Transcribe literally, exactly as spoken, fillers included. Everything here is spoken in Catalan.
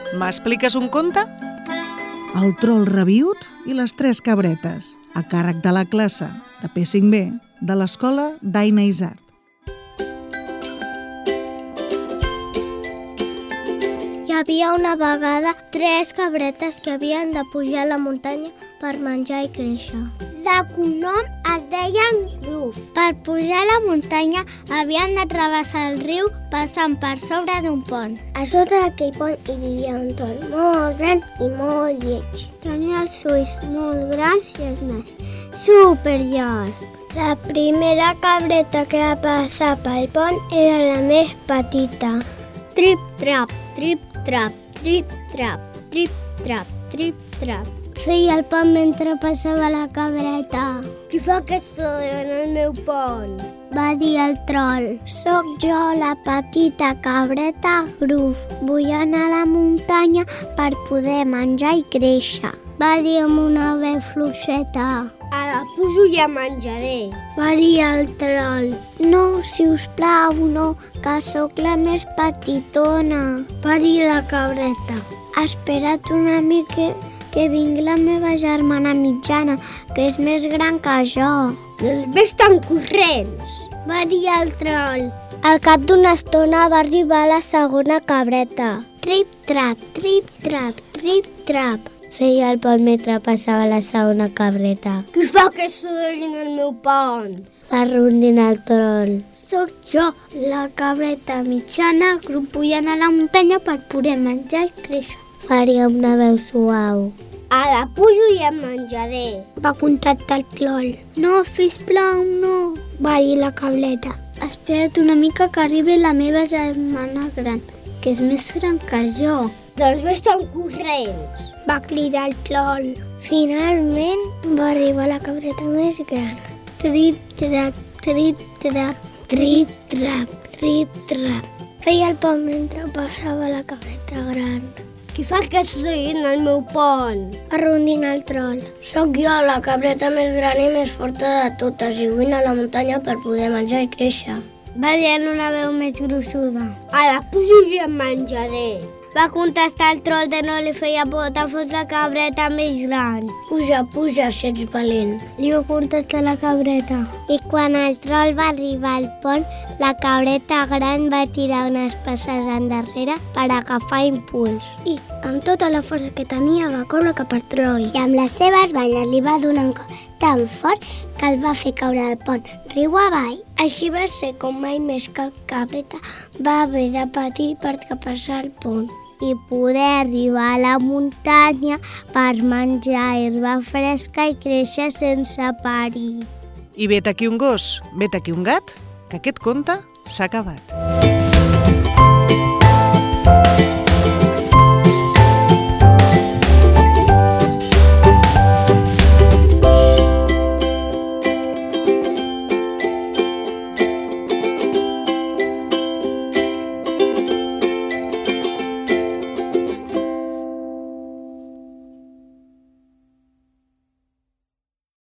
m'expliques un conte? El trol rabiüt i les tres cabretes, a càrrec de la classe de P cinc B de l'escola d'Aina Isart. Hi havia una vegada tres cabretes que havien de pujar a la muntanya per menjar i créixer. De cognom es deien Gruf. Per pujar a la muntanya havien de travessar el riu passant per sobre d'un pont. A sota d'aquell pont hi vivia un troll molt gran i molt lleig. Tenia els ulls molt grans i els nas superllargs. La primera cabreta que va passar pel pont era la més petita. Trip-trap, trip-trap, trip-trap, trip-trap, trip-trap. Feia el pont mentre passava la cabreta. Qui fa aquest soroll en el meu pont? Va dir el troll. Soc jo, la petita cabreta Gruf. Vull anar a la muntanya per poder menjar i créixer. Va dir amb una veu fluixeta. Ara pujo i em menjaré. Va dir el troll. No, si us plau, no, que sóc la més petitona. Va dir la cabreta. Espera't una mica que vingui la meva germana mitjana, que és més gran que jo. Doncs vés-te'n corrents, va dir el troll. Al cap d'una estona va arribar la segona cabreta. Trip-trap, trip-trap, trip-trap. Feia el pont mentre passava la segona cabreta. Qui fa aquest soroll en el meu pont? Va rondinar el troll. Soc jo, la cabreta mitjana, Gruf, pujant a la muntanya per poder menjar i créixer. Va dir amb una veu suau. Ara pujo i em menjaré, va contestar el troll. No, sisplau, no, va dir la cabreta. Espera't una mica que arribi la meva germana gran, que és més gran que jo. Doncs vés-te'n corrents, va cridar el troll. Finalment va arribar la cabreta més gran. Trip-trap, trip-trap, trip-trap, trip-trap. Feia el pont mentre passava la cabreta gran. Qui fa aquest soroll en el meu pont? Va rondinar el troll. Soc jo, la cabreta més gran i més forta de totes, i vull anar a la muntanya per poder menjar i créixer. Va dir en una veu més gruixuda. Ara pujo i em menjaré. Va contestar el troll de no li feia por que fos la cabreta més gran. Puja, puja, si ets valent, li va contestar la cabreta. I quan el troll va arribar al pont, la cabreta gran va tirar unes passes endarrere per agafar impuls. I, amb tota la força que tenia, va córrer cap al troll. I amb les seves banyes li va donar un cop tan fort que el va fer caure al pont riu avall. Així va ser com mai més que el cabreta va haver de patir per passar el pont i poder arribar a la muntanya per menjar herba fresca i créixer sense parir. I vet aquí un gos, vet aquí un gat, que aquest conte s'ha acabat.